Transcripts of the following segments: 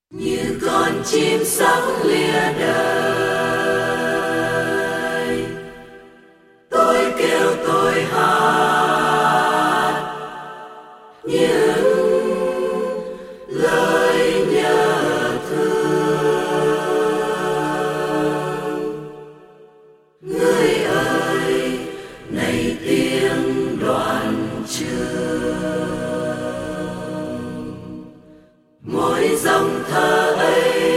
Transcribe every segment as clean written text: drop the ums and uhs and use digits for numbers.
Như con chim sóc lìa đời, tôi kêu tôi hát những lời nhớ thương. Người ơi, này tiếng đoàn trường, mỗi dòng thơ ấy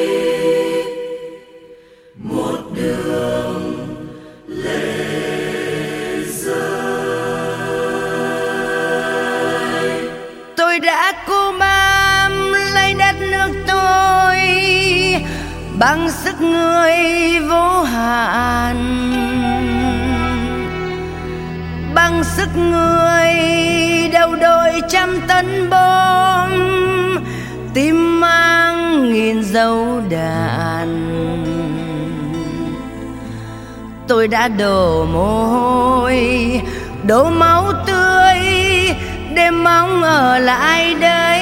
một đường lệ rơi. Tôi đã cố bám lấy đất nước tôi bằng sức người vô hạn, bằng sức người đầu đội trăm tấn bom, tim mang nghìn dấu đạn. Tôi đã đổ mồ hôi, đổ máu tươi để mong ở lại đây.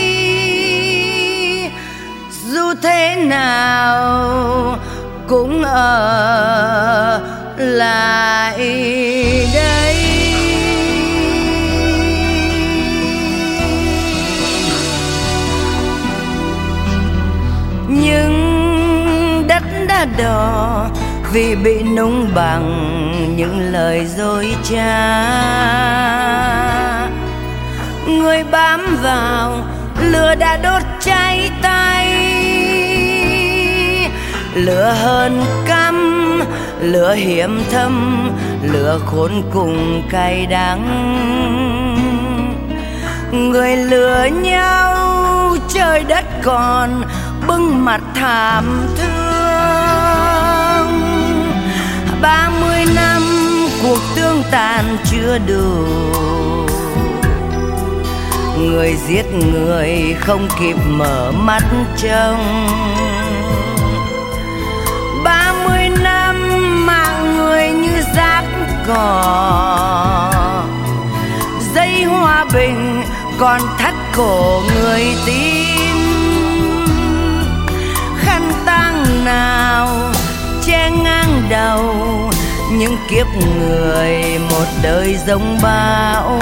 Dù thế nào cũng ở lại đây. Nhưng đất đã đỏ vì bị nung bằng những lời dối trá. Người bám vào lửa đã đốt cháy tay, lửa hơn căm, lửa hiểm thâm, lửa khốn cùng cay đắng. Người lừa nhau trời đất còn bưng mặt thảm thương. 30 năm cuộc tương tàn chưa đủ, người giết người không kịp mở mắt trông. 30 năm mạng người như rác cỏ, dây hòa bình còn thắt cổ người tin. Khăn tang nào che ngang đầu những kiếp người một đời giống bão.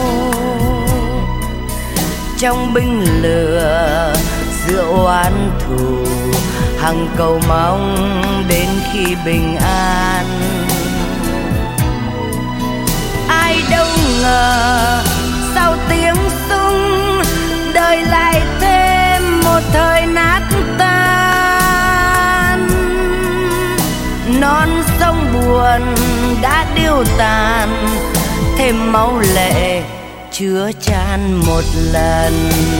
Trong binh lửa giữa oán thù, hằng cầu mong đến khi bình an. Ai đâu ngờ sau tiếng súng đời lại thêm một thời nát tan. Non sông buồn đã điêu tàn, thêm máu lệ chứa chan một lần.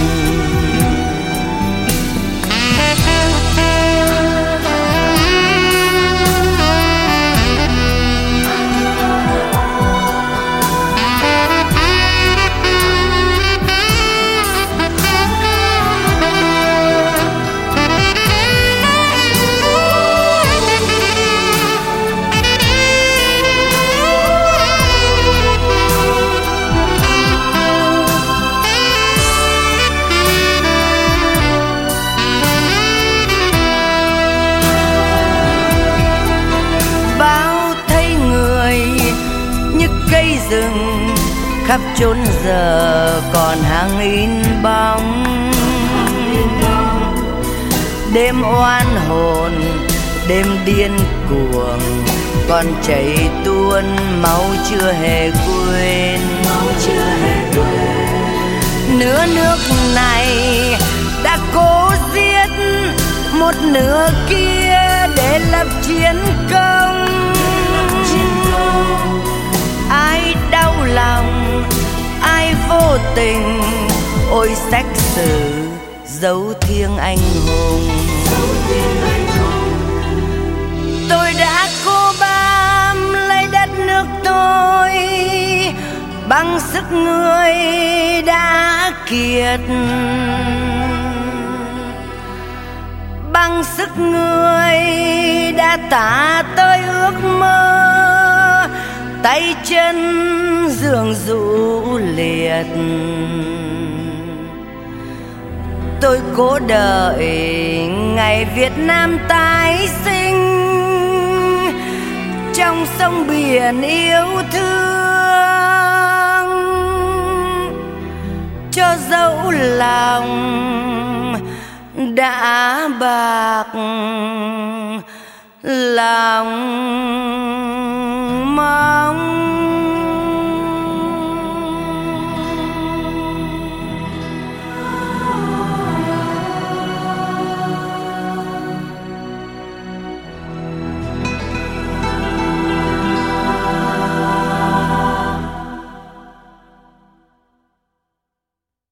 Cây rừng khắp chốn giờ còn hàng in bóng. Đêm oan hồn, đêm điên cuồng còn chảy tuôn máu chưa hề quên. Nửa nước này đã cố giết một nửa kia để lập chiến công. Ai đau lòng, ai vô tình, ôi sách sử dấu thiêng anh hùng. Tôi đã cố bám lấy đất nước tôi bằng sức người đã kiệt, bằng sức người đã tả tới ước mơ. Tay chân giường rũ liệt, tôi cố đợi ngày Việt Nam tái sinh trong sông biển yêu thương, cho dẫu lòng đã bạc lòng